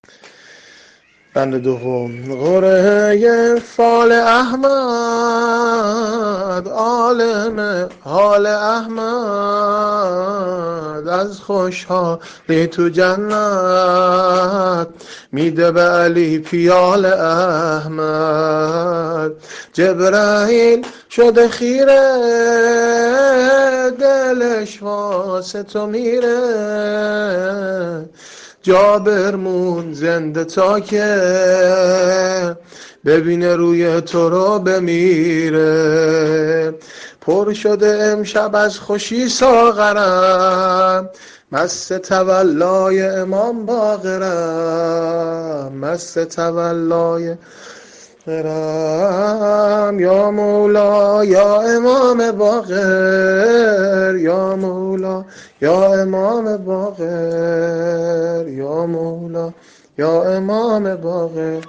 بند دوم. قره فال احمد، عالم حال احمد، از خوشحالی تو جنت میده به علی پیال احمد. جبرائیل شده خیره، دلش واسه تو میره، جابر مون زنده تا که ببینه روی تو رو بمیره. پر شده امشب از خوشی ساغرم، مست تولای امام باقرم، مست تولای برم. یا مولا یا امام باقر، یا مولا یا امام باقر، یا مولا یا امام باقر.